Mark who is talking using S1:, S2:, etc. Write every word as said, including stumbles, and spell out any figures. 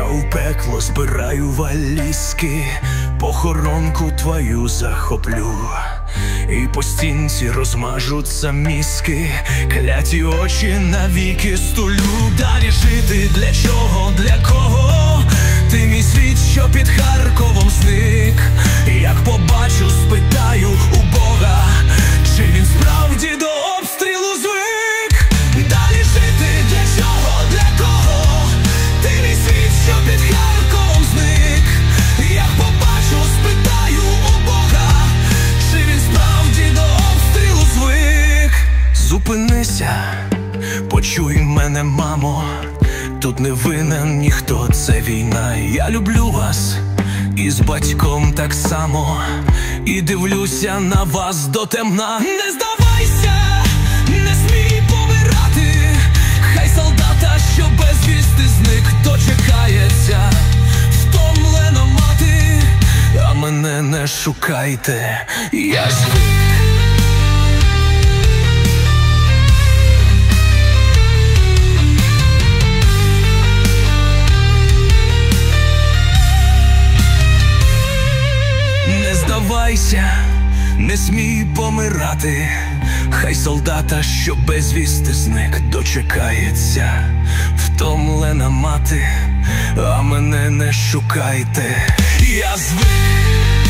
S1: у пекло збираю валізки, похоронку твою захоплю, і по стінці розмажуться мізки, кляті очі навіки стулю. Далі жити для чого, для кого? Ти мій світ, що під Харковом зник. Як побачу, спитаю у Бога, чи він справді до обстрілу звик. Далі жити для чого, для кого? Ти мій світ, що під Харковом зник. Як побачу, спитаю у Бога, чи він справді до обстрілу звик. Зупинися, почуй мене, мамо, тут не винен ніхто, це війна. Я люблю вас і з батьком так само, і дивлюся на вас до темна. Не здавайся, не смій помирати, хай солдата, що безвісти зник, дочекається втомлена мати, а мене не шукайте, я звик. Не смій помирати, хай солдата, що безвісти зник, дочекається втомлена мати, а мене не шукайте, я звик.